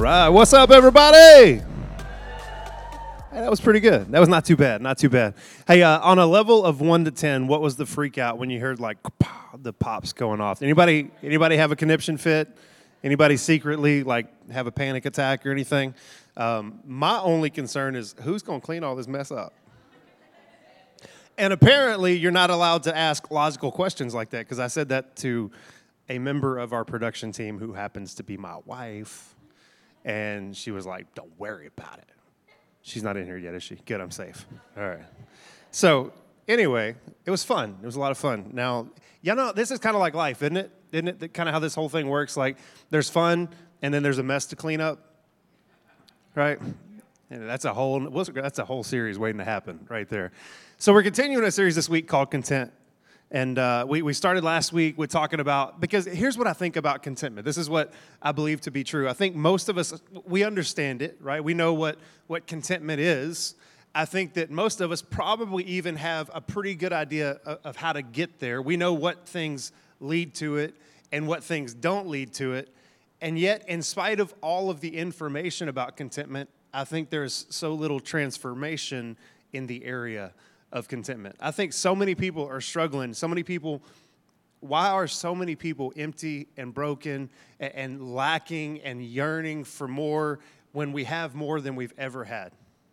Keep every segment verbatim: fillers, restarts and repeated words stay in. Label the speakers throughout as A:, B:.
A: right, what's up, everybody? Hey, that was pretty good. That was not too bad, not too bad. Hey, uh, on a level of one to ten, what was the freak out when you heard like the pops going off? Anybody, anybody have a conniption fit? Anybody secretly like have a panic attack or anything? Um, my only concern is who's going to clean all this mess up? And apparently, you're not allowed to ask logical questions like that, because I said that to a member of our production team who happens to be my wife, and she was like, don't worry about it. She's not in here yet, is she? Good, I'm safe. All right. So anyway, it was fun. It was a lot of fun. Now, you know, this is kind of like life, isn't it? Isn't it kind of how this whole thing works? Like, there's fun, and then there's a mess to clean up, right? And that's a whole that's a whole series waiting to happen right there. So we're continuing a series this week called Content. And uh, we, we started last week with talking about, because here's what I think about contentment. This is what I believe to be true. I think most of us, we understand it, right? We know what, what contentment is. I think that most of us probably even have a pretty good idea of, of how to get there. We know what things lead to it and what things don't lead to it. And yet, in spite of all of the information about contentment, I think there's so little transformation in the area of contentment. I think so many people are struggling. So many people, why are so many people empty and broken and, and lacking and yearning for more when we have more than we've ever had?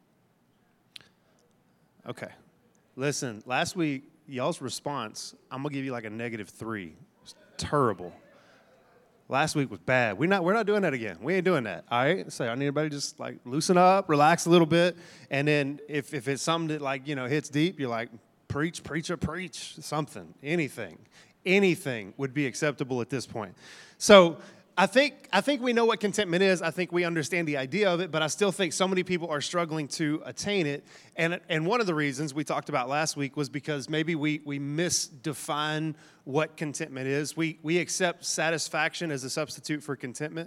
A: Okay. Listen, last week, y'all's response, I'm going to give you like a negative three. It's terrible. Last week was bad. We're not, we're not doing that again. We ain't doing that, all right? So I need everybody to just, like, loosen up, relax a little bit, and then if, if it's something that, like, you know, hits deep, you're like, preach, preach, or preach, something, anything. Anything would be acceptable at this point. So I think I think we know what contentment is. I think we understand the idea of it, but I still think so many people are struggling to attain it. And and one of the reasons we talked about last week was because maybe we we misdefine what contentment is. We we accept satisfaction as a substitute for contentment.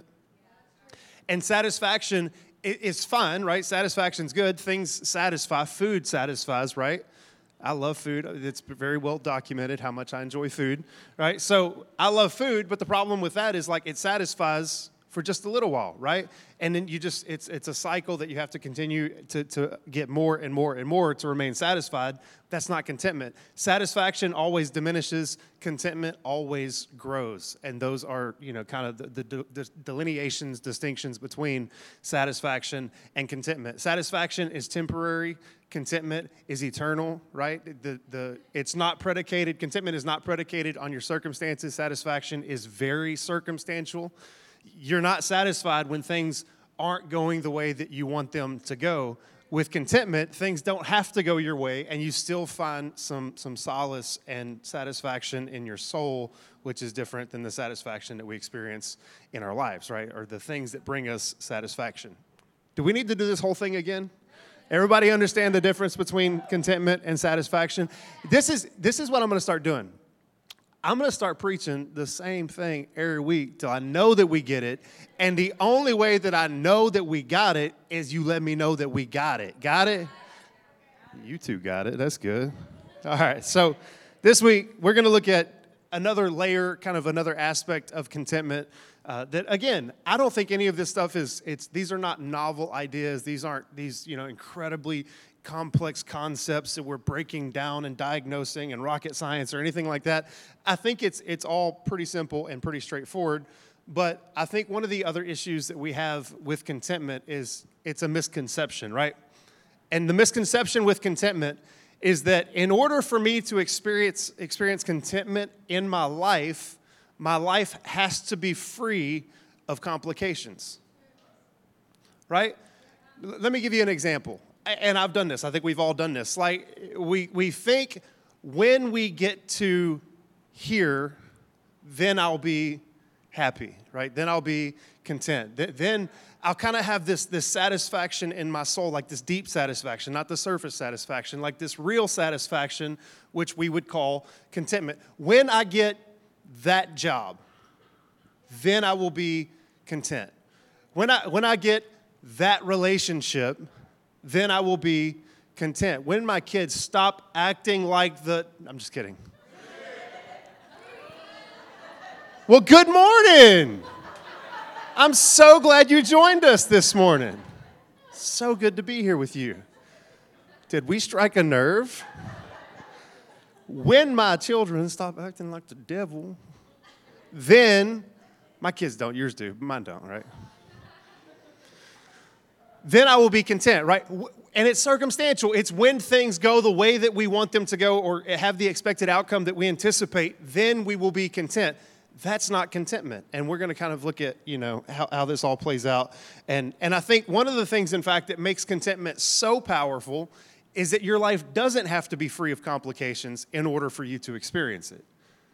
A: And satisfaction is fun, right? Satisfaction's good. Things satisfy. Food satisfies, right? I love food. It's very well documented how much I enjoy food, right? So I love food, but the problem with that is like it satisfies for just a little while, right? And then you just, it's it's a cycle that you have to continue to, to get more and more and more to remain satisfied. That's not contentment. Satisfaction always diminishes. Contentment always grows. And those are, you know, kind of the, the, the delineations, distinctions between satisfaction and contentment. Satisfaction is temporary. Contentment is eternal, right? The the it's not predicated. Contentment is not predicated on your circumstances. Satisfaction is very circumstantial. You're not satisfied when things aren't going the way that you want them to go. With contentment, things don't have to go your way, and you still find some some solace and satisfaction in your soul, which is different than the satisfaction that we experience in our lives, right? Or the things that bring us satisfaction. Do we need to do this whole thing again? Everybody understand the difference between contentment and satisfaction? This is this is what I'm going to start doing. I'm going to start preaching the same thing every week till I know that we get it. And the only way that I know that we got it is you let me know that we got it. Got it? You two got it. That's good. All right. So this week, we're going to look at another layer, kind of another aspect of contentment. Uh, that again, I don't think any of this stuff is. It's these are not novel ideas. These aren't these you know incredibly complex concepts that we're breaking down and diagnosing and rocket science or anything like that. I think it's it's all pretty simple and pretty straightforward. But I think one of the other issues that we have with contentment is it's a misconception, right? And the misconception with contentment is that in order for me to experience experience contentment in my life, my life has to be free of complications, right? Let me give you an example. And I've done this. I think we've all done this. Like, we, we think when we get to here, then I'll be happy, right? Then I'll be content. Then I'll kind of have this, this satisfaction in my soul, like this deep satisfaction, not the surface satisfaction, like this real satisfaction, which we would call contentment. When I get that job, then I will be content. When I when I get that relationship, then I will be content. When my kids stop acting like the, I'm just kidding. Well, good morning. I'm so glad you joined us this morning. So good to be here with you. Did we strike a nerve? When my children stop acting like the devil, then, my kids don't, yours do, mine don't, right? Then I will be content, right? And it's circumstantial. It's when things go the way that we want them to go or have the expected outcome that we anticipate, then we will be content. That's not contentment. And we're going to kind of look at, you know, how, how this all plays out. And, and I think one of the things, in fact, that makes contentment so powerful is that your life doesn't have to be free of complications in order for you to experience it.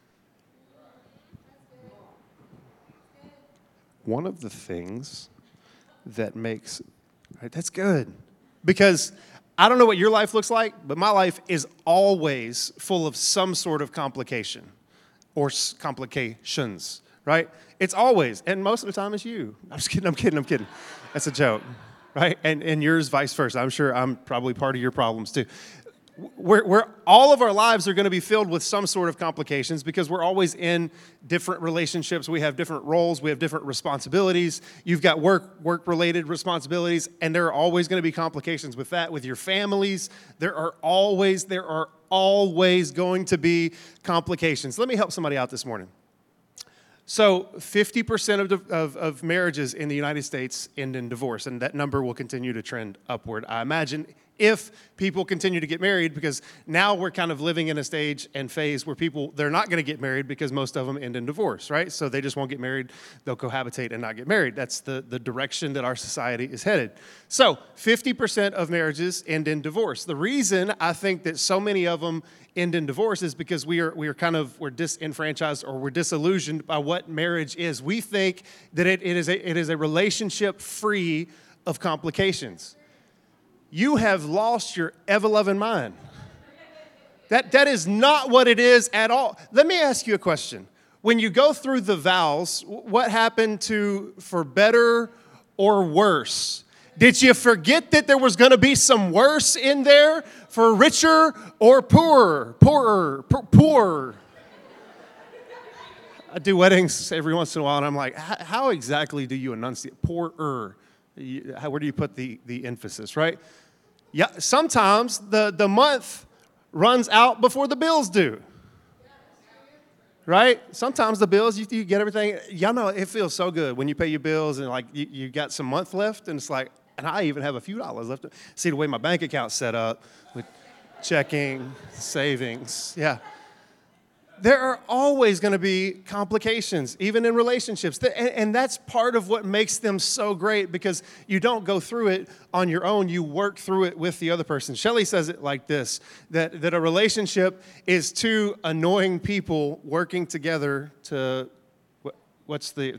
A: One of the things that makes, right, that's good. Because I don't know what your life looks like, but my life is always full of some sort of complication or complications, right? It's always, and most of the time it's you. I'm just kidding, I'm kidding, I'm kidding. That's a joke, right? And and yours vice versa. I'm sure I'm probably part of your problems too. We're, we're, all of our lives are going to be filled with some sort of complications because we're always in different relationships. We have different roles. We have different responsibilities. You've got work, work-related responsibilities, and there are always going to be complications with that. With your families, there are always, there are always going to be complications. Let me help somebody out this morning. So fifty percent of, the, of, of marriages in the United States end in divorce, and that number will continue to trend upward, I imagine, if people continue to get married, because now we're kind of living in a stage and phase where people, they're not going to get married because most of them end in divorce, right? So they just won't get married. They'll cohabitate and not get married. That's the, the direction that our society is headed. So fifty percent of marriages end in divorce. The reason I think that so many of them end in divorce is because we are we are kind of, we're disenfranchised or we're disillusioned by what marriage is. We think that it, it is a, it is a relationship free of complications. You have lost your ever-loving mind. That, that is not what it is at all. Let me ask you a question. When you go through the vows, what happened to for better or worse? Did you forget that there was going to be some worse in there for richer or poorer? Poorer, poor, poorer. I do weddings every once in a while, and I'm like, how exactly do you enunciate poorer? How, where do you put the, the emphasis, right? Yeah, sometimes the, the month runs out before the bills do. Right? Sometimes the bills, you, you get everything. Y'all know it feels so good when you pay your bills and like you, you got some month left, and it's like, and I even have a few dollars left. See the way my bank account's set up with checking, savings. Yeah. There are always going to be complications, even in relationships. And that's part of what makes them so great, because you don't go through it on your own. You work through it with the other person. Shelley says it like this, that, that a relationship is two annoying people working together to, what, what's the...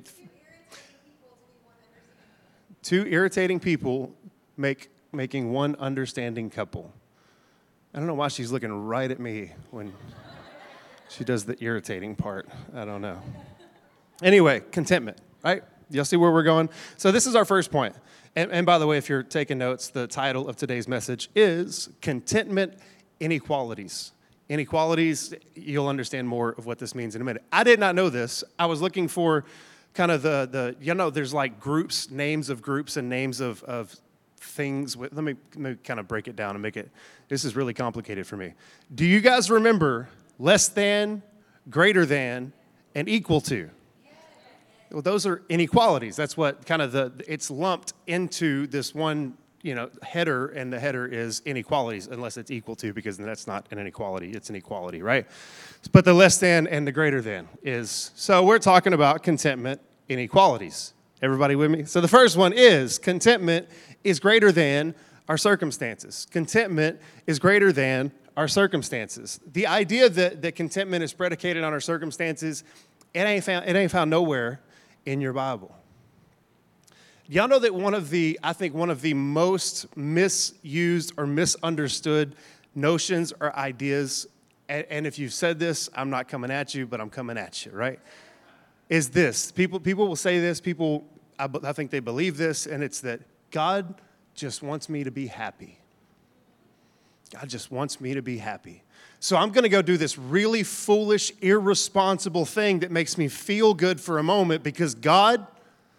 A: Two irritating people make making one understanding couple. I don't know why she's looking right at me when... she does the irritating part. I don't know. Anyway, contentment, right? Y'all see where we're going? So this is our first point. And, and by the way, if you're taking notes, the title of today's message is Contentment Inequalities. Inequalities, you'll understand more of what this means in a minute. I did not know this. I was looking for kind of the, the you know, there's like groups, names of groups and names of, of things. With, let me, let me kind of break it down and make it, this is really complicated for me. Do you guys remember less than, greater than, and equal to? Well, those are inequalities. That's what kind of the, it's lumped into this one, you know, header, and the header is inequalities, unless it's equal to, because that's not an inequality, it's an equality, right? But the less than and the greater than is, so we're talking about contentment inequalities. Everybody with me? So the first one is contentment is greater than our circumstances. Contentment is greater than our circumstances. The idea that, that contentment is predicated on our circumstances, it ain't found, it ain't found nowhere in your Bible. Y'all know that one of the, I think one of the most misused or misunderstood notions or ideas, and, and if you've said this, I'm not coming at you, but I'm coming at you, right? Is this. People, people will say this, people, I, I think they believe this, and it's that God just wants me to be happy. God just wants me to be happy. So I'm going to go do this really foolish, irresponsible thing that makes me feel good for a moment, because God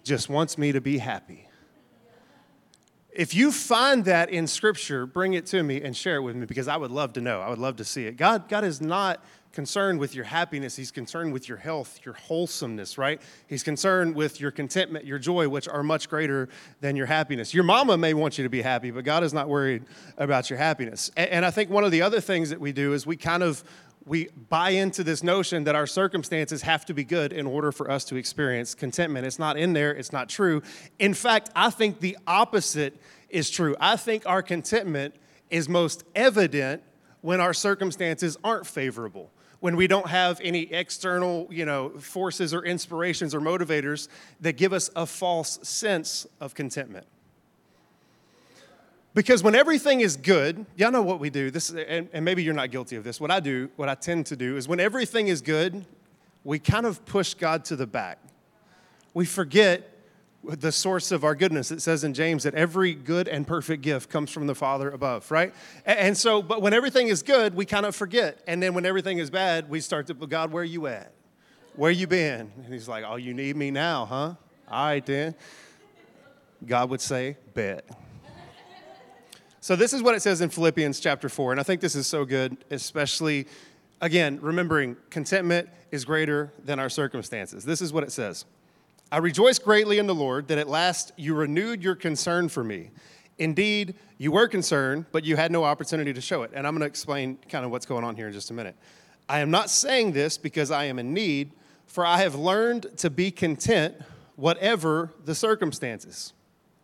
A: just wants me to be happy. If you find that in Scripture, bring it to me and share it with me, because I would love to know. I would love to see it. God, God is not concerned with your happiness. He's concerned with your health, your wholesomeness, right? He's concerned with your contentment, your joy, which are much greater than your happiness. Your mama may want you to be happy, but God is not worried about your happiness. And, and I think one of the other things that we do is we kind of we buy into this notion that our circumstances have to be good in order for us to experience contentment. It's not in there. It's not true. In fact, I think the opposite is true. I think our contentment is most evident when our circumstances aren't favorable, when we don't have any external, you know, forces or inspirations or motivators that give us a false sense of contentment. Because when everything is good, y'all know what we do. This, and, and maybe you're not guilty of this. What I do, what I tend to do, is when everything is good, we kind of push God to the back. We forget the source of our goodness. It says in James that every good and perfect gift comes from the Father above, right? And, and so, but when everything is good, we kind of forget. And then when everything is bad, we start to, God, where you at? Where you been? And he's like, oh, you need me now, huh? All right, then. God would say, bet. So this is what it says in Philippians chapter four, and I think this is so good, especially, again, remembering contentment is greater than our circumstances. This is what it says. I rejoice greatly in the Lord that at last you renewed your concern for me. Indeed, you were concerned, but you had no opportunity to show it. And I'm going to explain kind of what's going on here in just a minute. I am not saying this because I am in need, for I have learned to be content whatever the circumstances.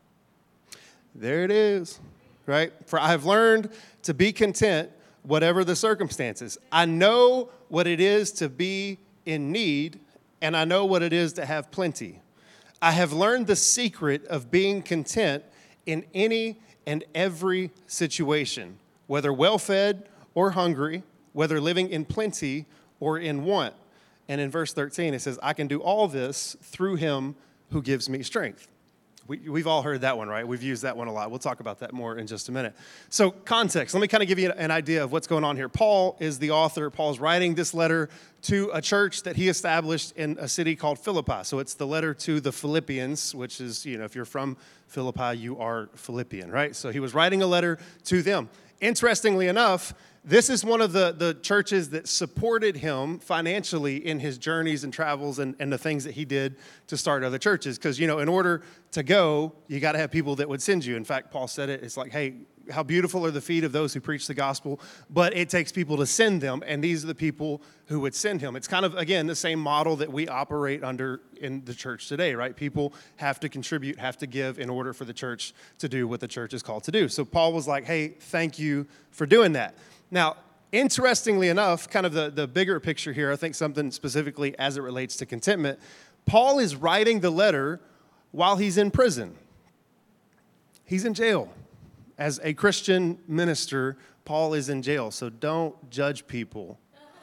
A: There it is. Right? For I have learned to be content, whatever the circumstances. I know what it is to be in need, and I know what it is to have plenty. I have learned the secret of being content in any and every situation, whether well-fed or hungry, whether living in plenty or in want. And in verse thirteen, it says, I can do all this through him who gives me strength. We, we've all heard that one, right? We've used that one a lot. We'll talk about that more in just a minute. So context, let me kind of give you an idea of what's going on here. Paul is the author. Paul's writing this letter to a church that he established in a city called Philippi. So it's the letter to the Philippians, which is, you know, if you're from Philippi, you are Philippian, right? So he was writing a letter to them. Interestingly enough, this is one of the, the churches that supported him financially in his journeys and travels and, and the things that he did to start other churches. Because, you know, in order to go, you got to have people that would send you. In fact, Paul said it. It's like, hey, how beautiful are the feet of those who preach the gospel, but it takes people to send them, and these are the people who would send him. It's kind of, again, the same model that we operate under in the church today, right? People have to contribute, have to give in order for the church to do what the church is called to do. So Paul was like, hey, thank you for doing that. Now, interestingly enough, kind of the, the bigger picture here, I think something specifically as it relates to contentment, Paul is writing the letter while he's in prison. He's in jail. As a Christian minister, Paul is in jail, so don't judge people.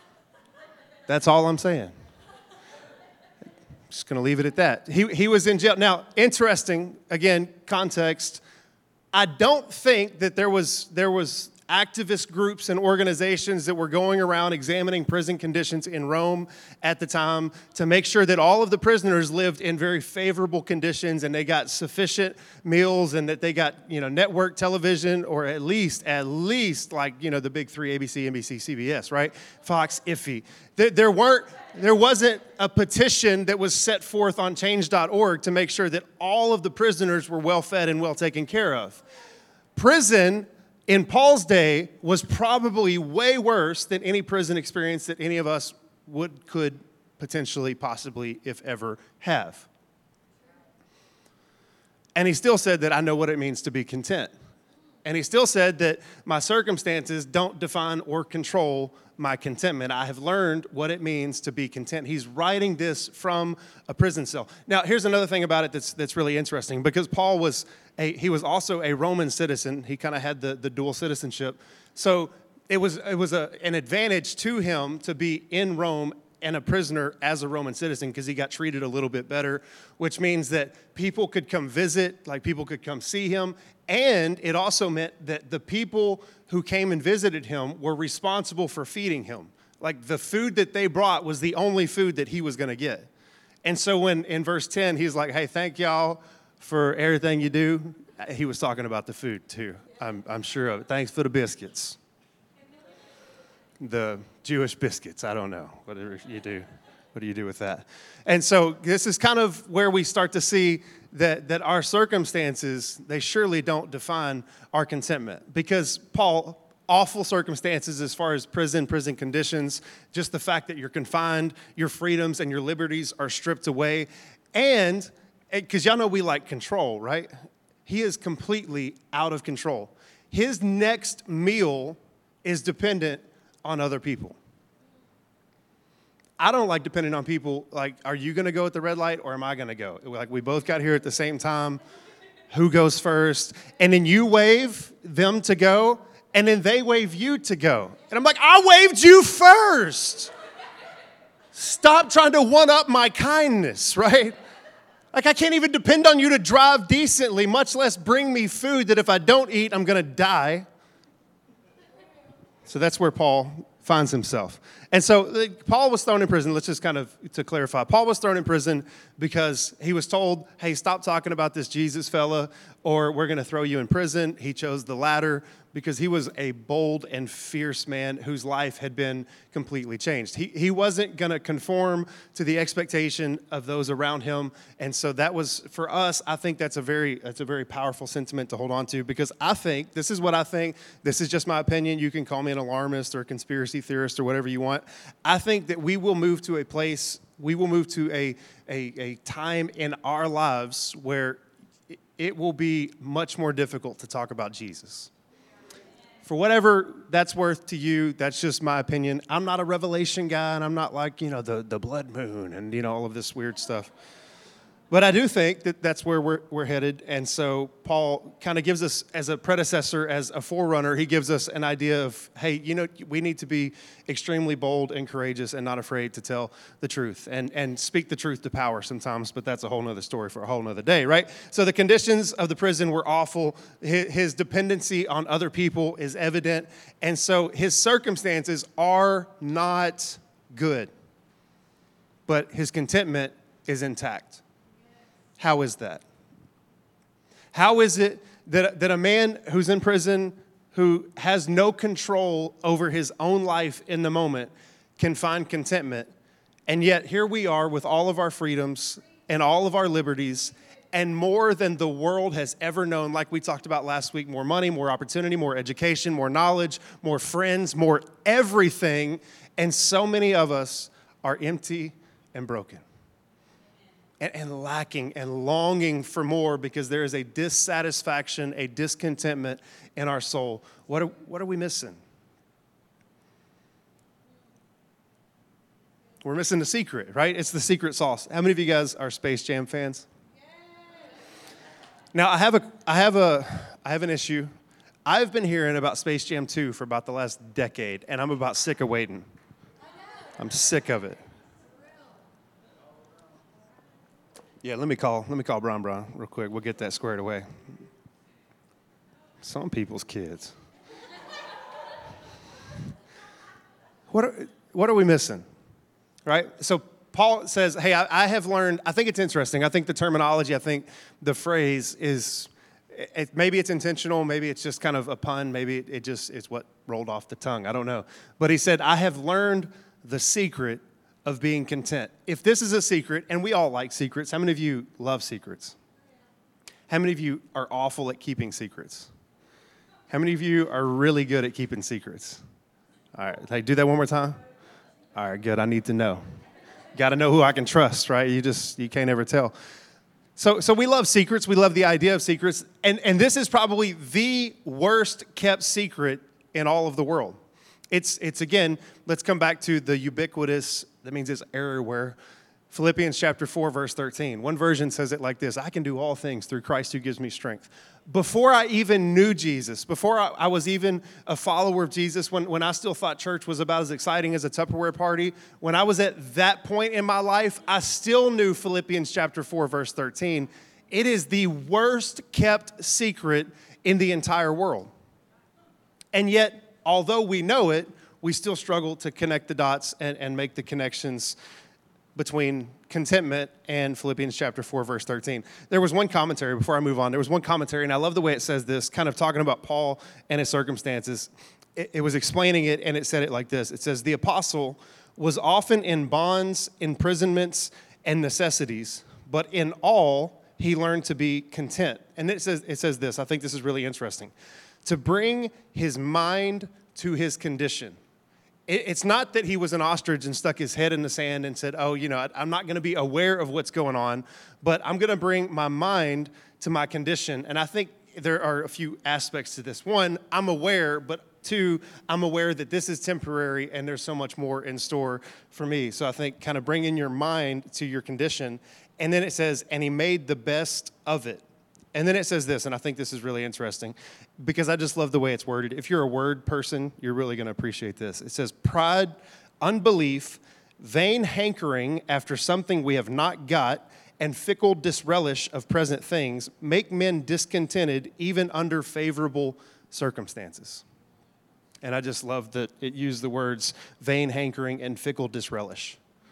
A: That's all I'm saying. Just going to leave it at that. He, he was in jail. Now, interesting, again, context, I don't think that there was there was activist groups and organizations that were going around examining prison conditions in Rome at the time to make sure that all of the prisoners lived in very favorable conditions and they got sufficient meals and that they got, you know, network television, or at least, at least like, you know, the big three, A B C, N B C, C B S, right? Fox, iffy. There, there weren't, there wasn't a petition that was set forth on change dot org to make sure that all of the prisoners were well fed and well taken care of. Prison in Paul's day was probably way worse than any prison experience that any of us would, could potentially, possibly, if ever, have. And he still said that I know what it means to be content. And he still said that my circumstances don't define or control my contentment. I have learned what it means to be content. He's writing this from a prison cell. Now, here's another thing about it that's that's really interesting, because Paul was a, he was also a Roman citizen. He kind of had the, the dual citizenship. So it was it was a, an advantage to him to be in Rome and a prisoner as a Roman citizen, because he got treated a little bit better, which means that people could come visit, like people could come see him. And it also meant that the people who came and visited him were responsible for feeding him. Like the food that they brought was the only food that he was going to get. And so when in verse ten, he's like, hey, thank y'all for everything you do. He was talking about the food too. I'm, I'm sure of it. Thanks for the biscuits. The Jewish biscuits. I don't know. Whatever you do. What do you do with that? And so this is kind of where we start to see that, that our circumstances, they surely don't define our contentment. Because Paul, awful circumstances as far as prison, prison conditions, just the fact that you're confined, your freedoms and your liberties are stripped away. And because y'all know we like control, right? He is completely out of control. His next meal is dependent on other people. I don't like depending on people. Like, are you going to go at the red light or am I going to go? Like, we both got here at the same time. Who goes first? And then you wave them to go, and then they wave you to go. And I'm like, I waved you first. Stop trying to one-up my kindness, right? Like, I can't even depend on you to drive decently, much less bring me food that if I don't eat, I'm going to die. So that's where Paul finds himself. And so like, Paul was thrown in prison. Let's just kind of, to clarify, Paul was thrown in prison because he was told, hey, stop talking about this Jesus fella or we're going to throw you in prison. He chose the latter because he was a bold and fierce man whose life had been completely changed. He, he wasn't going to conform to the expectation of those around him. And so that was, for us, I think that's a very, that's a very powerful sentiment to hold on to because I think, this is what I think, this is just my opinion. You can call me an alarmist or a conspiracy theorist or whatever you want. I think that we will move to a place, we will move to a, a, a time in our lives where it will be much more difficult to talk about Jesus. For whatever that's worth to you, that's just my opinion. I'm not a Revelation guy, and I'm not like, you know, the, the blood moon and, you know, all of this weird stuff. But I do think that that's where we're, we're headed. And so Paul kind of gives us, as a predecessor, as a forerunner, he gives us an idea of, hey, you know, we need to be extremely bold and courageous and not afraid to tell the truth and, and speak the truth to power sometimes. But that's a whole nother story for a whole nother day, right? So the conditions of the prison were awful. His, his dependency on other people is evident. And so his circumstances are not good. But his contentment is intact. How is that? How is it that, that a man who's in prison, who has no control over his own life in the moment, can find contentment? And yet here we are with all of our freedoms and all of our liberties and more than the world has ever known, like we talked about last week, more money, more opportunity, more education, more knowledge, more friends, more everything. And so many of us are empty and broken. And, and lacking and longing for more because there is a dissatisfaction, a discontentment in our soul. What are, what are we missing? We're missing the secret, right? It's the secret sauce. How many of you guys are Space Jam fans? Now, I have a, I have a, I have an issue. I've been hearing about Space Jam two for about the last decade, and I'm about sick of waiting. I'm sick of it. Yeah, let me call, let me call Bron Bron real quick. We'll get that squared away. Some people's kids. What are, what are we missing? Right? So Paul says, hey, I, I have learned, I think it's interesting. I think the terminology, I think the phrase is, it, maybe it's intentional, maybe it's just kind of a pun, maybe it, it just is what rolled off the tongue. I don't know. But he said, I have learned the secret of being content. If this is a secret, and we all like secrets, how many of you love secrets? How many of you are awful at keeping secrets? How many of you are really good at keeping secrets? All right, like, do that one more time. All right, good. I need to know. Got to know who I can trust, right? You just, you can't ever tell. So, so we love secrets. We love the idea of secrets. And, and this is probably the worst kept secret in all of the world. It's, it's again, let's come back to the ubiquitous, that means it's everywhere. Philippians chapter four, verse thirteen. One version says it like this: I can do all things through Christ who gives me strength. Before I even knew Jesus, before I, I was even a follower of Jesus, when, when I still thought church was about as exciting as a Tupperware party, when I was at that point in my life, I still knew Philippians chapter four, verse thirteen. It is the worst kept secret in the entire world. And yet, although we know it, we still struggle to connect the dots and, and make the connections between contentment and Philippians chapter four, verse thirteen. There was one commentary, before I move on, there was one commentary, and I love the way it says this, kind of talking about Paul and his circumstances. It, it was explaining it, and it said it like this. It says, the apostle was often in bonds, imprisonments, and necessities, but in all, he learned to be content. And it says, it says this, I think this is really interesting, to bring his mind to his condition. It's not that he was an ostrich and stuck his head in the sand and said, oh, you know, I'm not going to be aware of what's going on, but I'm going to bring my mind to my condition. And I think there are a few aspects to this. One, I'm aware, but two, I'm aware that this is temporary and there's so much more in store for me. So I think kind of bringing your mind to your condition. And then it says, and he made the best of it. And then it says this, and I think this is really interesting because I just love the way it's worded. If you're a word person, you're really going to appreciate this. It says, pride, unbelief, vain hankering after something we have not got, and fickle disrelish of present things make men discontented even under favorable circumstances. And I just love that it used the words vain hankering and fickle disrelish.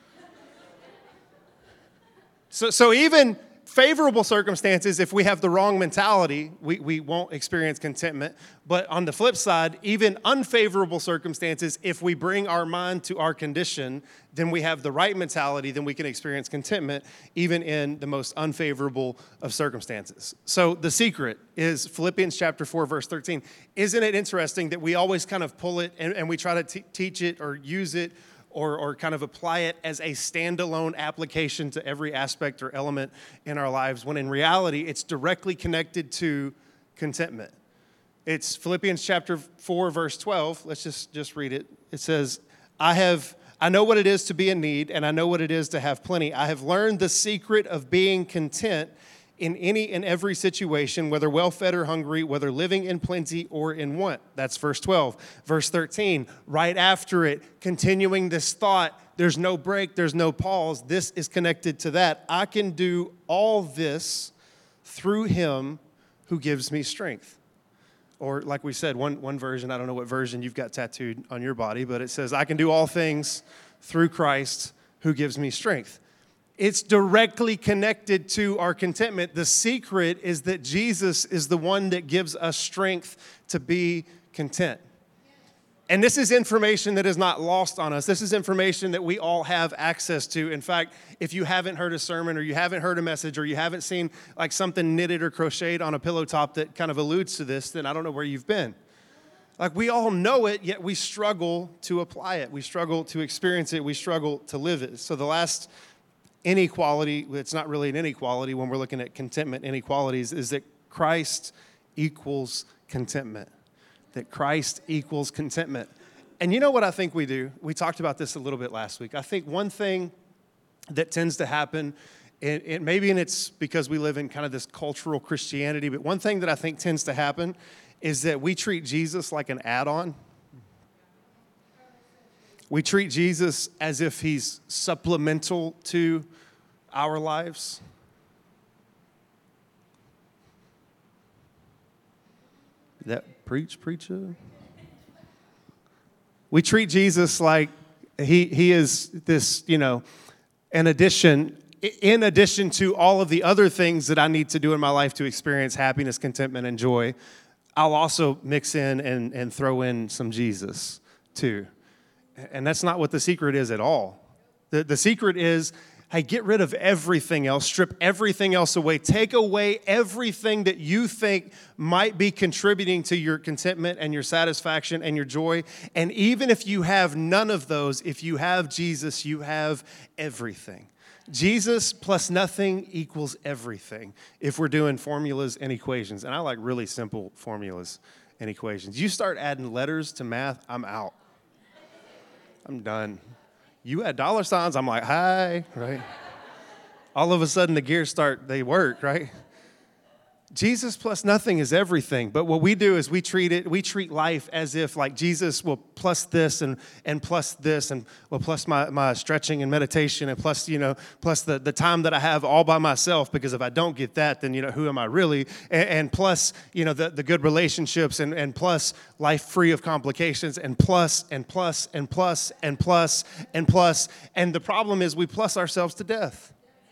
A: So, so even favorable circumstances, if we have the wrong mentality, we, we won't experience contentment. But on the flip side, even unfavorable circumstances, if we bring our mind to our condition, then we have the right mentality, then we can experience contentment even in the most unfavorable of circumstances. So the secret is Philippians chapter four, verse thirteen. Isn't it interesting that we always kind of pull it and, and we try to t- teach it or use it Or, or kind of apply it as a standalone application to every aspect or element in our lives, when in reality, it's directly connected to contentment. It's Philippians chapter four, verse twelve. Let's just, just read it. It says, I have, I know what it is to be in need, and I know what it is to have plenty. I have learned the secret of being content in any and every situation, whether well-fed or hungry, whether living in plenty or in want. That's verse twelve. Verse thirteen, right after it, continuing this thought, there's no break, there's no pause. This is connected to that. I can do all this through him who gives me strength. Or like we said, one, one version, I don't know what version you've got tattooed on your body, but it says, I can do all things through Christ who gives me strength. It's directly connected to our contentment. The secret is that Jesus is the one that gives us strength to be content. And this is information that is not lost on us. This is information that we all have access to. In fact, if you haven't heard a sermon or you haven't heard a message or you haven't seen like something knitted or crocheted on a pillow top that kind of alludes to this, then I don't know where you've been. Like we all know it, yet we struggle to apply it. We struggle to experience it. We struggle to live it. So the last inequality, it's not really an inequality when we're looking at contentment inequalities, is that Christ equals contentment. That Christ equals contentment. And you know what I think we do? We talked about this a little bit last week. I think one thing that tends to happen, and, and maybe and it's because we live in kind of this cultural Christianity, but one thing that I think tends to happen is that we treat Jesus like an add-on. We treat Jesus as if he's supplemental to our lives. That preach, preacher? We treat Jesus like he he is this, you know, an addition, in addition to all of the other things that I need to do in my life to experience happiness, contentment, and joy. I'll also mix in and, and throw in some Jesus too. And that's not what the secret is at all. The, the secret is, hey, get rid of everything else, strip everything else away, take away everything that you think might be contributing to your contentment and your satisfaction and your joy. And even if you have none of those, if you have Jesus, you have everything. Jesus plus nothing equals everything if we're doing formulas and equations. And I like really simple formulas and equations. You start adding letters to math, I'm out. I'm done. You add dollar signs, I'm like, hi, right? All of a sudden the gears start, they work, right? Jesus plus nothing is everything. But what we do is we treat it, we treat life as if like Jesus will plus this and, and plus this and well plus my, my stretching and meditation and plus, you know, plus the, the time that I have all by myself, because if I don't get that, then, you know, who am I really? And, and plus, you know, the, the good relationships and, and plus life free of complications and plus and plus and plus and plus and plus. And the problem is we plus ourselves to death.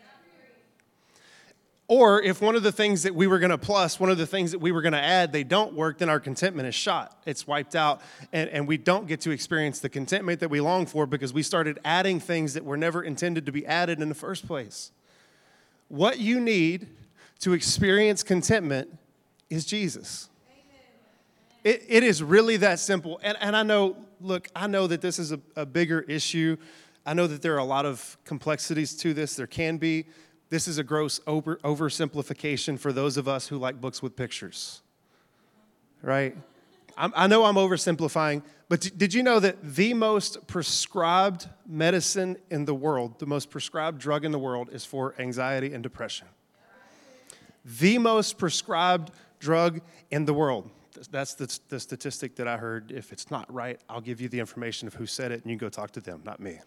A: Or if one of the things that we were going to plus, one of the things that we were going to add, they don't work, then our contentment is shot. It's wiped out, and, and we don't get to experience the contentment that we long for because we started adding things that were never intended to be added in the first place. What you need to experience contentment is Jesus. It, it is really that simple. And, and I know, look, I know that this is a, a bigger issue. I know that there are a lot of complexities to this. There can be. This is a gross over, oversimplification for those of us who like books with pictures, right? I'm, I know I'm oversimplifying, but d- did you know that the most prescribed medicine in the world, the most prescribed drug in the world is for anxiety and depression? The most prescribed drug in the world. That's the, the statistic that I heard. If it's not right, I'll give you the information of who said it, and you can go talk to them, not me.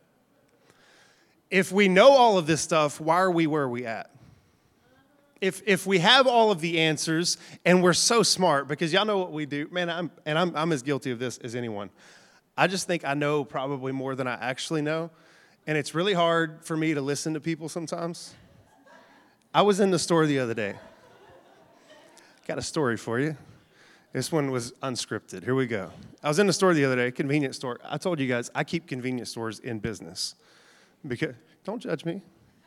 A: If we know all of this stuff, why are we where we at? If if we have all of the answers and we're so smart, because y'all know what we do, man, I'm, and I'm, I'm as guilty of this as anyone. I just think I know probably more than I actually know, and it's really hard for me to listen to people sometimes. I was in the store the other day. Got a story for you. This one was unscripted. Here we go. I was in the store the other day, convenience store. I told you guys, I keep convenience stores in business. Because, don't judge me.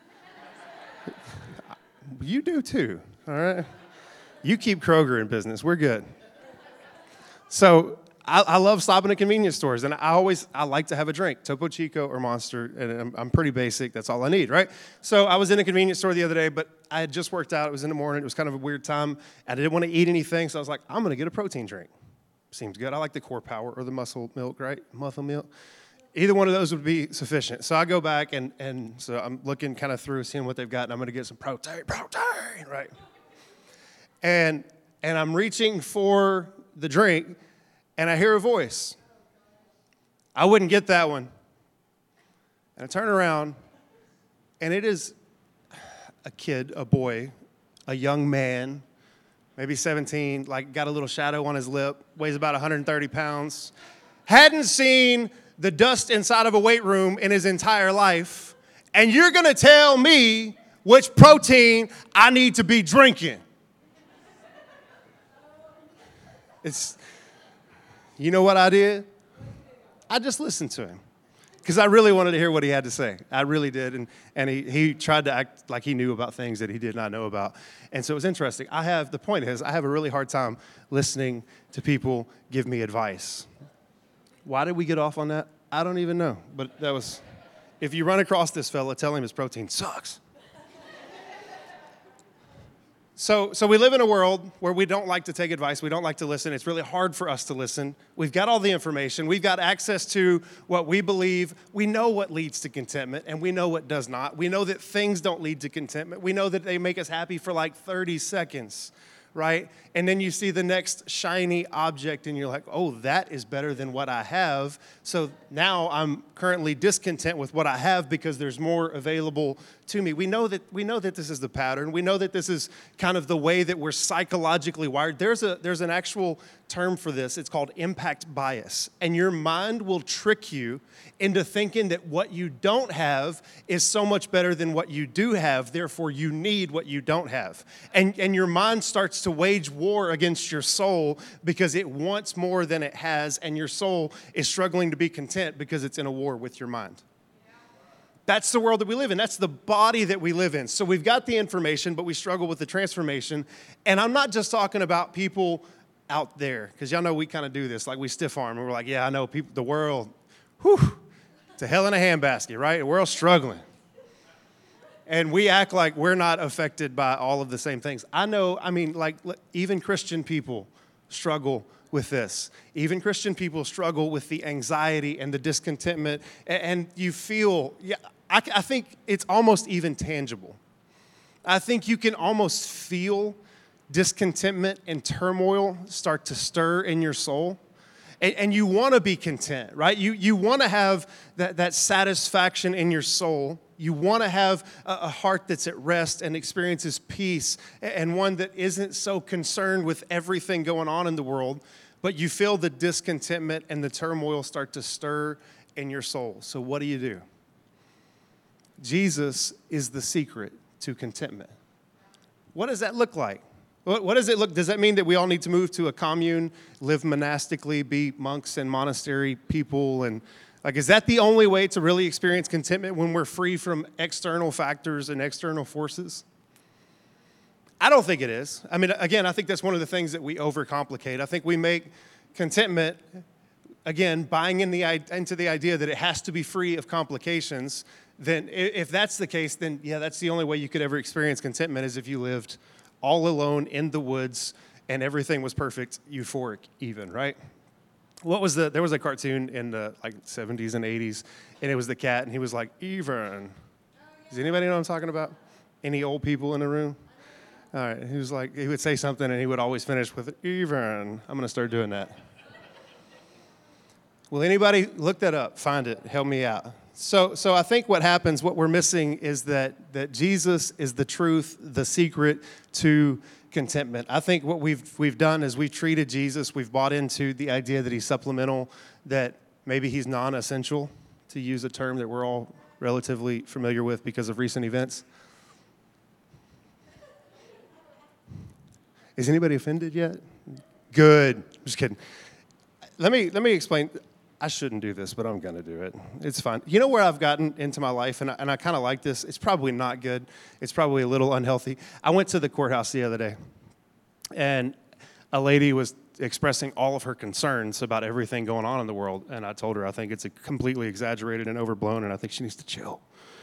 A: You do too, all right? You keep Kroger in business. We're good. So I, I love stopping at convenience stores, and I always, I like to have a drink, Topo Chico or Monster, and I'm, I'm pretty basic. That's all I need, right? So I was in a convenience store the other day, but I had just worked out. It was in the morning. It was kind of a weird time. I didn't want to eat anything, so I was like, I'm going to get a protein drink. Seems good. I like the Core Power or the Muscle Milk, right? Muscle Milk. Either one of those would be sufficient. So I go back, and, and so I'm looking kind of through, seeing what they've got, and I'm going to get some protein, protein, right? And and I'm reaching for the drink, and I hear a voice. I wouldn't get that one. And I turn around, and it is a kid, a boy, a young man, maybe seventeen, like got a little shadow on his lip, weighs about one hundred thirty pounds, hadn't seen the dust inside of a weight room in his entire life, and you're going to tell me which protein I need to be drinking. It's, you know what I did? I just listened to him because I really wanted to hear what he had to say. I really did, and, and he, he tried to act like he knew about things that he did not know about, and so it was interesting. I have, the point is, I have a really hard time listening to people give me advice. Why did we get off on that? I don't even know. But that was, if you run across this fella, tell him his protein sucks. So, so we live in a world where we don't like to take advice. We don't like to listen. It's really hard for us to listen. We've got all the information. We've got access to what we believe. We know what leads to contentment, and we know what does not. We know that things don't lead to contentment. We know that they make us happy for like thirty seconds. Right? And then you see the next shiny object and you're like, oh, that is better than what I have. So now I'm currently discontent with what I have because there's more available to me. We know that we know that this is the pattern. We know that this is kind of the way that we're psychologically wired. There's a there's an actual term for this. It's called impact bias. And your mind will trick you into thinking that what you don't have is so much better than what you do have. Therefore, you need what you don't have. And, and your mind starts to wage war against your soul because it wants more than it has, and your soul is struggling to be content because it's in a war with your mind. That's the world that we live in. That's the body that we live in. So we've got the information, but we struggle with the transformation. And I'm not just talking about people out there, because y'all know we kind of do this. Like we stiff arm, and we're like, yeah, I know people, the world, whew, to hell in a handbasket, right? The world's struggling. And we act like we're not affected by all of the same things. I know, I mean, like, even Christian people struggle with this. Even Christian people struggle with the anxiety and the discontentment. And you feel, yeah, I, I think it's almost even tangible. I think you can almost feel discontentment and turmoil start to stir in your soul. And, and you want to be content, right? You, you want to have that, that satisfaction in your soul. You want to have a, a heart that's at rest and experiences peace, and one that isn't so concerned with everything going on in the world, but you feel the discontentment and the turmoil start to stir in your soul. So what do you do? Jesus is the secret to contentment. What does that look like? What, what does it look? Does that mean that we all need to move to a commune, live monastically, be monks and monastery people? And like, is that the only way to really experience contentment, when we're free from external factors and external forces? I don't think it is. I mean, again, I think that's one of the things that we overcomplicate. I think we make contentment, again, buying in the, into the idea that it has to be free of complications. Then if that's the case, then yeah, that's the only way you could ever experience contentment, is if you lived all alone in the woods and everything was perfect, euphoric even, right? What was the, there was a cartoon in the like seventies and eighties, and it was the cat, and he was like, even. Does anybody know what I'm talking about? Any old people in the room? All right, he was like, he would say something, and he would always finish with, even. I'm going to start doing that. Will anybody look that up, find it, help me out? So so I think what happens, what we're missing, is that, that Jesus is the truth, the secret to contentment. I think what we've we've done is we've treated Jesus, we've bought into the idea that he's supplemental, that maybe he's non-essential, to use a term that we're all relatively familiar with because of recent events. Is anybody offended yet? Good. Just kidding. Let me let me explain. I shouldn't do this, but I'm going to do it. It's fine. You know where I've gotten into my life, and I, and I kind of like this? It's probably not good. It's probably a little unhealthy. I went to the courthouse the other day, and a lady was expressing all of her concerns about everything going on in the world, and I told her I think it's a completely exaggerated and overblown, and I think she needs to chill.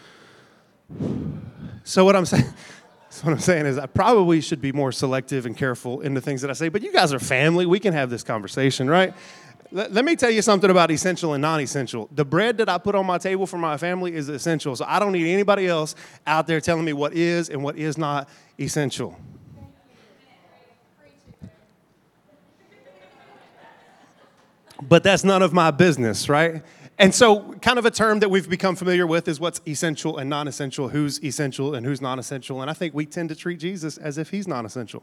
A: So what I'm saying... So what I'm saying is I probably should be more selective and careful in the things that I say, but you guys are family. We can have this conversation, right? Let, let me tell you something about essential and non-essential. The bread that I put on my table for my family is essential, so I don't need anybody else out there telling me what is and what is not essential. But that's none of my business, right? And so kind of a term that we've become familiar with is what's essential and non-essential, who's essential and who's non-essential. And I think we tend to treat Jesus as if he's non-essential.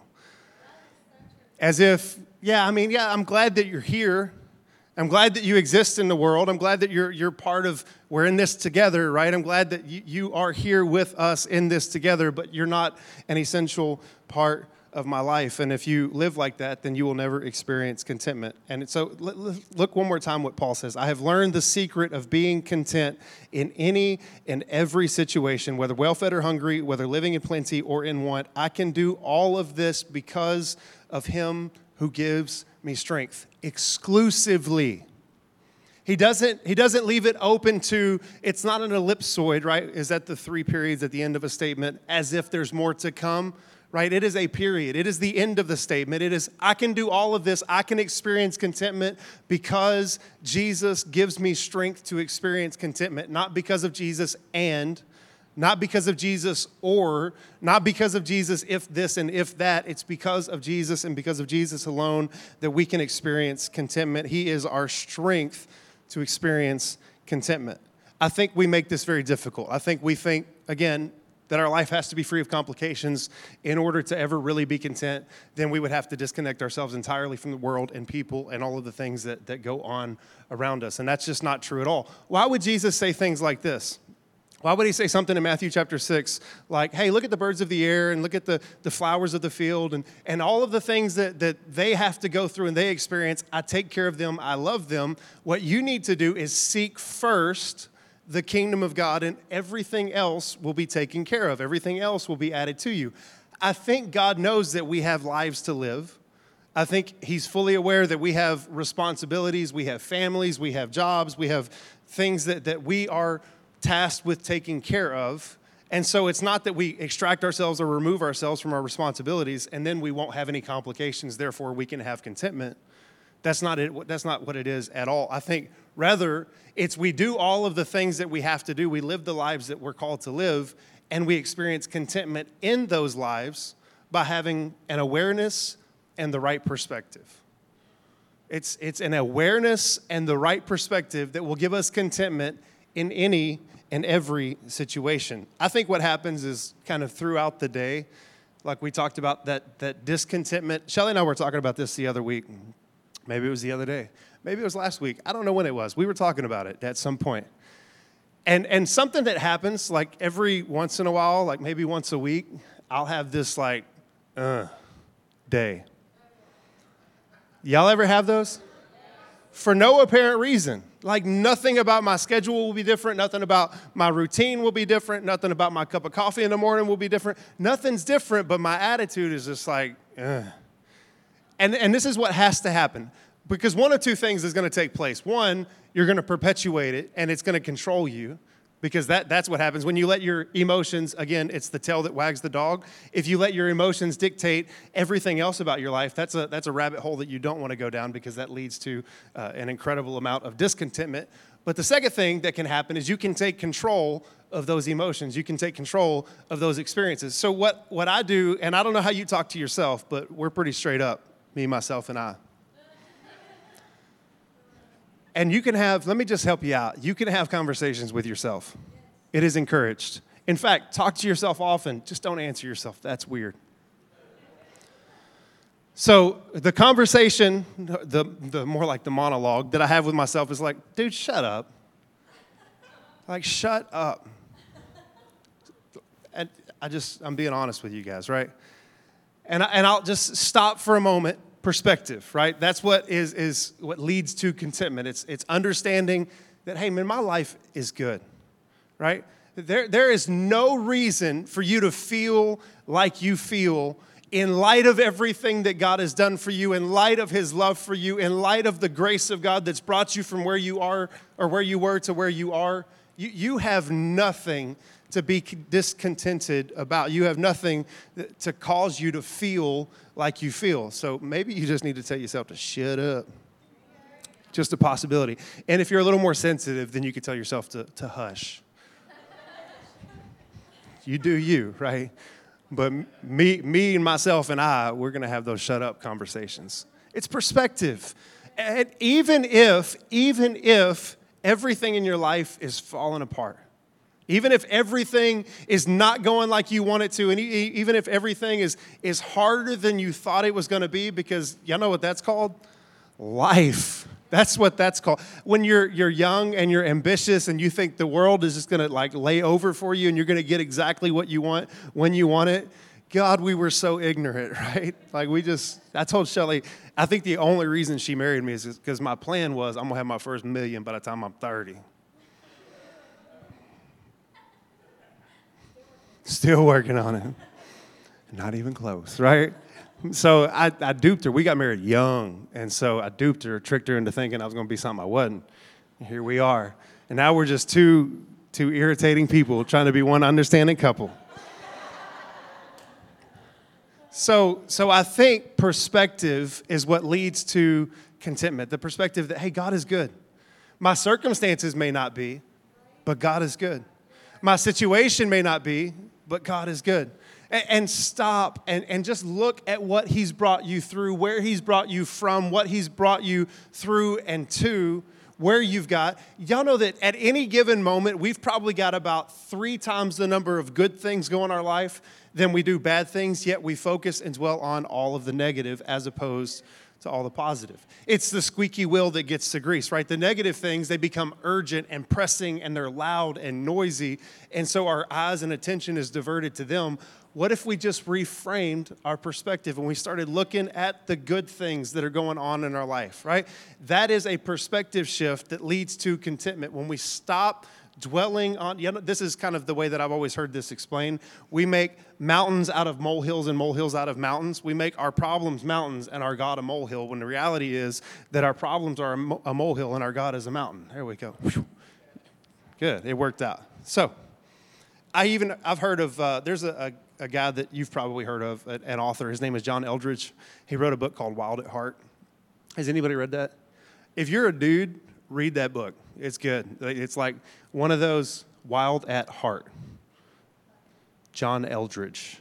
A: As if, yeah, I mean, yeah, I'm glad that you're here. I'm glad that you exist in the world. I'm glad that you're you're part of, we're in this together, right? I'm glad that you, you are here with us in this together, but you're not an essential part of my life. And if you live like that, then you will never experience contentment. And so look one more time what Paul says. I have learned the secret of being content in any and every situation, whether well-fed or hungry, whether living in plenty or in want. I can do all of this because of him who gives me strength. Exclusively. He doesn't, he doesn't leave it open to, it's not an ellipsoid, right? Is that the three periods at the end of a statement, as if there's more to come? Right? It is a period. It is the end of the statement. It is, I can do all of this. I can experience contentment because Jesus gives me strength to experience contentment, not because of Jesus and, not because of Jesus or, not because of Jesus if this and if that. It's because of Jesus and because of Jesus alone that we can experience contentment. He is our strength to experience contentment. I think we make this very difficult. I think we think, again, that our life has to be free of complications in order to ever really be content. Then we would have to disconnect ourselves entirely from the world and people and all of the things that, that go on around us. And that's just not true at all. Why would Jesus say things like this? Why would he say something in Matthew chapter six like, hey, look at the birds of the air and look at the, the flowers of the field and, and all of the things that, that they have to go through and they experience. I take care of them. I love them. What you need to do is seek first the kingdom of God, and everything else will be taken care of. Everything else will be added to you. I think God knows that we have lives to live. I think he's fully aware that we have responsibilities, we have families, we have jobs, we have things that, that we are tasked with taking care of. And so it's not that we extract ourselves or remove ourselves from our responsibilities and then we won't have any complications, therefore we can have contentment. That's not it. That's not what it is at all. I think rather it's we do all of the things that we have to do. We live the lives that we're called to live, and we experience contentment in those lives. by having an awareness and the right perspective. It's, it's an awareness and the right perspective that will give us contentment in any and every situation. I think what happens is kind of throughout the day, like we talked about, that, that discontentment. Shelly and I were talking about this the other week. Maybe it was the other day. Maybe it was last week. I don't know when it was. We were talking about it at some point. And, and something that happens, like every once in a while, like maybe once a week, I'll have this like, uh, day. Y'all ever have those? For no apparent reason. Like nothing about my schedule will be different. Nothing about my routine will be different. Nothing about my cup of coffee in the morning will be different. Nothing's different, but my attitude is just like, ugh. And, and this is what has to happen. Because one of two things is going to take place. One, you're going to perpetuate it, and it's going to control you. Because that, that's what happens when you let your emotions, again, it's the tail that wags the dog. If you let your emotions dictate everything else about your life, that's a, that's a rabbit hole that you don't want to go down because that leads to uh, an incredible amount of discontentment. But the second thing that can happen is you can take control of those emotions. You can take control of those experiences. So what, what I do, and I don't know how you talk to yourself, but we're pretty straight up, me, myself, and I. And you can have, let me just help you out. You can have conversations with yourself. It is encouraged. In fact, talk to yourself often. Just don't answer yourself. That's weird. So the conversation, the, the more like the monologue that I have with myself is like, dude, shut up. Like, shut up. And I just, I'm being honest with you guys, right? And, I, and I'll just stop for a moment. Perspective, right? That's what is is what leads to contentment. It's it's understanding that, hey, man, my life is good, right? There there is no reason for you to feel like you feel in light of everything that God has done for you, in light of His love for you, in light of the grace of God that's brought you from where you are or where you were to where you are. You you have nothing to be discontented about. You have nothing to cause you to feel like you feel. So maybe you just need to tell yourself to shut up. Just a possibility. And if you're a little more sensitive, then you can tell yourself to, to hush. You do you, right? But me, me and myself and I, we're going to have those shut up conversations. It's perspective. And even if, even if everything in your life is falling apart, even if everything is not going like you want it to, and even if everything is, is harder than you thought it was going to be, because y'all know what that's called? Life. That's what that's called. When you're you're young and you're ambitious and you think the world is just going to like lay over for you and you're going to get exactly what you want when you want it, God, we were so ignorant, right? Like we just, I told Shelly, I think the only reason she married me is because my plan was I'm going to have my first million by the time I'm thirty. Still working on it. Not even close, right? So I, I duped her. We got married young, and so I duped her, tricked her into thinking I was going to be something I wasn't. And here we are. And now we're just two, two irritating people trying to be one understanding couple. So, so I think perspective is what leads to contentment. The perspective that, hey, God is good. My circumstances may not be, but God is good. My situation may not be, but God is good. And, and stop and, and just look at what He's brought you through, where He's brought you from, what He's brought you through and to, where you've got. Y'all know that at any given moment, we've probably got about three times the number of good things go in our life than we do bad things, yet we focus and dwell on all of the negative as opposed to all the positive. It's the squeaky wheel that gets the grease, right? The negative things, they become urgent and pressing, and they're loud and noisy, and so our eyes and attention is diverted to them. What if we just reframed our perspective and we started looking at the good things that are going on in our life, right? That is a perspective shift that leads to contentment. When we stop dwelling on, you know, this is kind of the way that I've always heard this explained. We make mountains out of molehills and molehills out of mountains. We make our problems mountains and our God a molehill, when the reality is that our problems are a, mo- a molehill and our God is a mountain. There we go. Good, it worked out. So, I even, I've heard of, uh, there's a, a, a guy that you've probably heard of, an author. His name is John Eldredge. He wrote a book called Wild at Heart. Has anybody read that? If you're a dude, read that book. It's good. It's like one of those Wild at Heart. John Eldredge.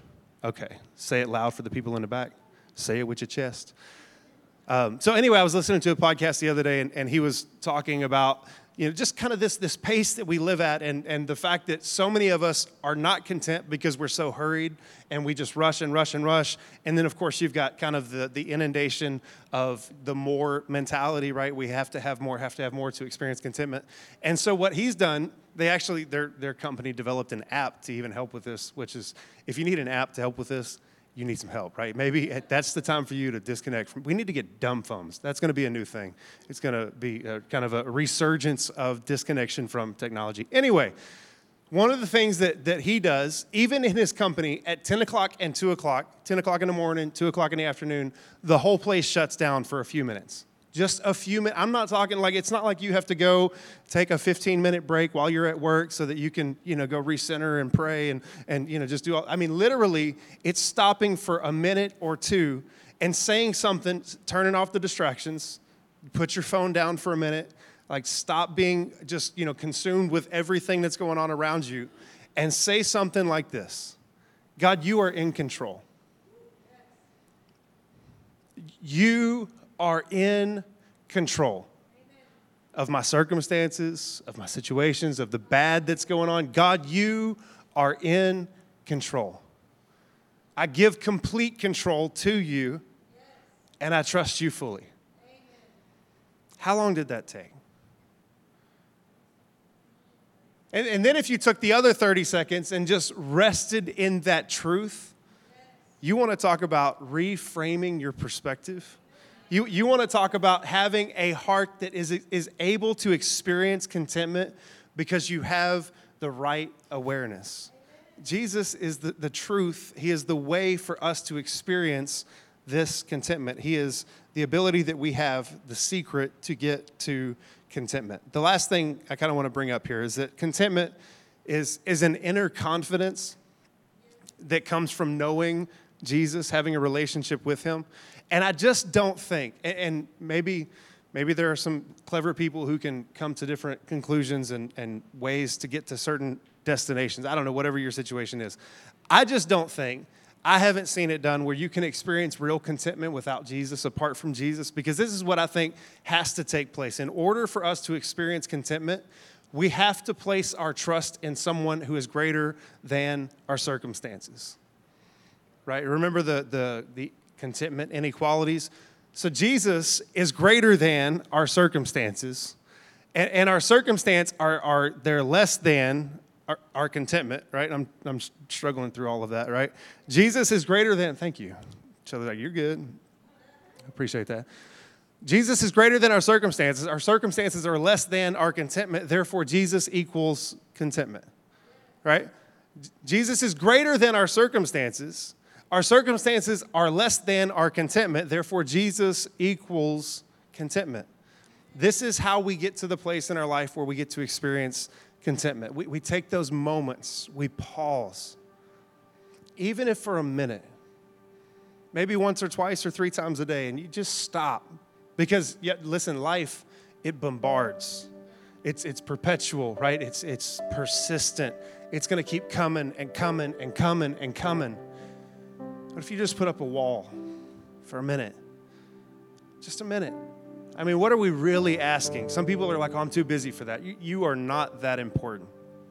A: Okay. Say it loud for the people in the back. Say it with your chest. Um, so anyway, I was listening to a podcast the other day, and, and he was talking about, you know, just kind of this this pace that we live at, and, and the fact that so many of us are not content because we're so hurried, and we just rush and rush and rush. And then, of course, you've got kind of the, the inundation of the more mentality, right? We have to have more, have to have more to experience contentment. And so what he's done, they actually, their their company developed an app to even help with this, which is, if you need an app to help with this, you need some help, right? Maybe that's the time for you to disconnect from. We need to get dumb phones. That's going to be a new thing. It's going to be a, kind of a resurgence of disconnection from technology. Anyway, one of the things that, that he does, even in his company, at ten o'clock and two o'clock, ten o'clock in the morning, two o'clock in the afternoon, the whole place shuts down for a few minutes. Just a few minutes. I'm not talking like, it's not like you have to go take a fifteen minute break while you're at work so that you can, you know, go recenter and pray and, and you know, just do all. I mean, literally, it's stopping for a minute or two and saying something, turning off the distractions, put your phone down for a minute, like stop being just, you know, consumed with everything that's going on around you, and say something like this: God, you are in control. You are in control of my circumstances, of my situations, of the bad that's going on. God, you are in control. I give complete control to you, and I trust you fully. How long did that take? And, and then if you took the other thirty seconds and just rested in that truth, you want to talk about reframing your perspective? You, you want to talk about having a heart that is, is able to experience contentment because you have the right awareness. Jesus is the, the truth. He is the way for us to experience this contentment. He is the ability that we have, the secret to get to contentment. The last thing I kind of want to bring up here is that contentment is, is an inner confidence that comes from knowing Jesus, having a relationship with him. And I just don't think, and maybe maybe there are some clever people who can come to different conclusions and, and ways to get to certain destinations. I don't know, whatever your situation is. I just don't think, I haven't seen it done where you can experience real contentment without Jesus, apart from Jesus, because this is what I think has to take place. In order for us to experience contentment, we have to place our trust in someone who is greater than our circumstances. Right? Remember the the the contentment inequalities? So Jesus is greater than our circumstances, and, and our circumstance are are they're less than our, our contentment, right? I'm I'm struggling through all of that, right? Jesus is greater than, thank you. So they're like, you're good. I appreciate that. Jesus is greater than our circumstances. Our circumstances are less than our contentment. Therefore, Jesus equals contentment, right? Jesus is greater than our circumstances. Our circumstances are less than our contentment. Therefore, Jesus equals contentment. This is how we get to the place in our life where we get to experience contentment. We, we take those moments, we pause, even if for a minute, maybe once or twice or three times a day, and you just stop. Because, yet, listen, life, it bombards. It's it's perpetual, right? It's it's persistent. It's going to keep coming and coming and coming and coming. But if you just put up a wall for a minute, just a minute. I mean, what are we really asking? Some people are like, oh, I'm too busy for that. You, you are not that important.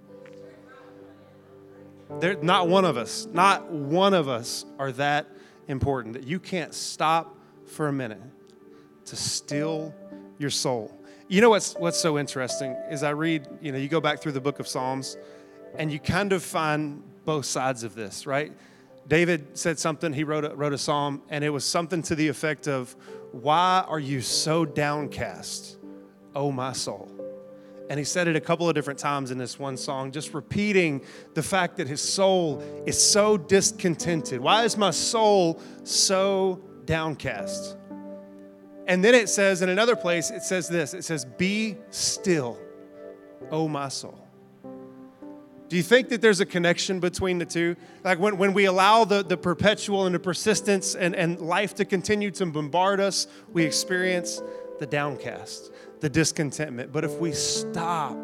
A: There, not one of us, not one of us are that important that you can't stop for a minute to still your soul. You know what's what's so interesting is I read, you know, you go back through the book of Psalms and you kind of find both sides of this, right? David said something, he wrote a, wrote a psalm, and it was something to the effect of, why are you so downcast, oh my soul? And he said it a couple of different times in this one song, just repeating the fact that his soul is so discontented. Why is my soul so downcast? And then it says in another place, it says this, it says, be still, oh my soul. Do you think that there's a connection between the two? Like when, when we allow the, the perpetual and the persistence and, and life to continue to bombard us, we experience the downcast, the discontentment. But if we stop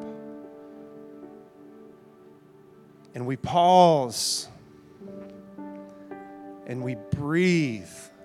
A: and we pause and we breathe,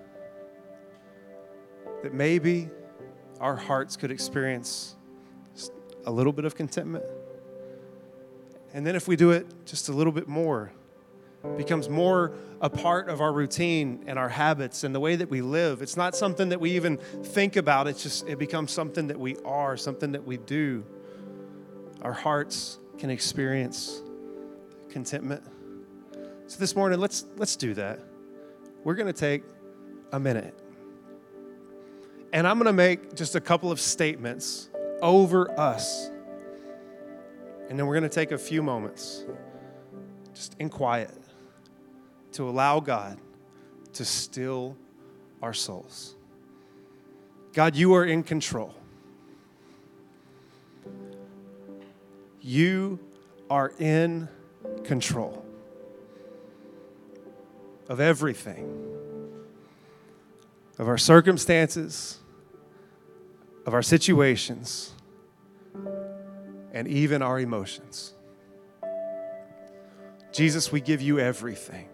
A: that maybe our hearts could experience a little bit of contentment. And then if we do it just a little bit more, it becomes more a part of our routine and our habits and the way that we live. It's not something that we even think about. It's just, it becomes something that we are, something that we do. Our hearts can experience contentment. So this morning, let's let's do that. We're going to take a minute. And I'm going to make just a couple of statements over us. And then we're going to take a few moments just in quiet to allow God to still our souls. God, you are in control. You are in control of everything, of our circumstances, of our situations, and even our emotions. Jesus, we give you everything.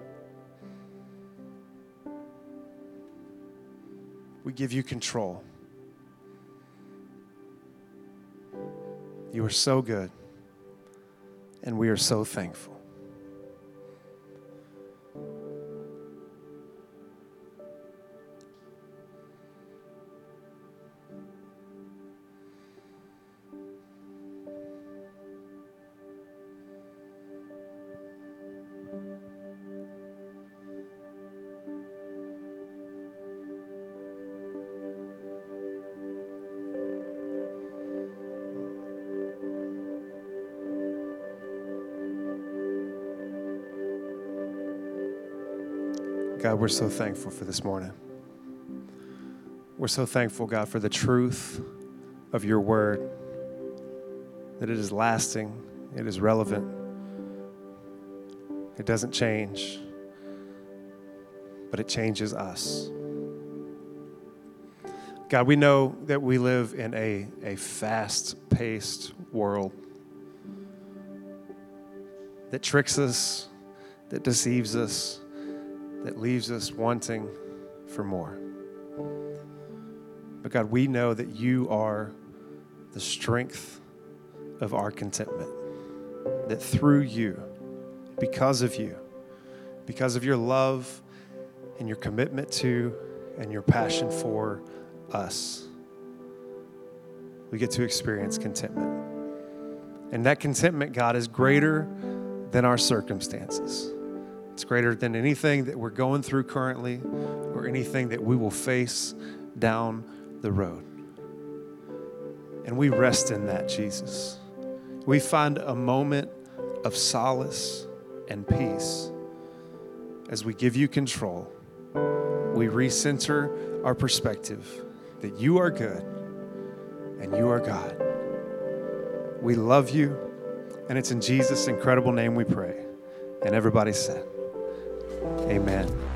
A: We give you control. You are so good, and we are so thankful. God, we're so thankful for this morning. We're so thankful, God, for the truth of your word, that it is lasting, it is relevant, it doesn't change, but it changes us. God, we know that we live in a, a fast-paced world that tricks us, that deceives us, that leaves us wanting for more. But God, we know that you are the strength of our contentment, that through you, because of you, because of your love and your commitment to and your passion for us, we get to experience contentment. And that contentment, God, is greater than our circumstances. It's greater than anything that we're going through currently or anything that we will face down the road. And we rest in that, Jesus. We find a moment of solace and peace as we give you control. We recenter our perspective that you are good and you are God. We love you, and it's in Jesus' incredible name we pray. And everybody said, amen.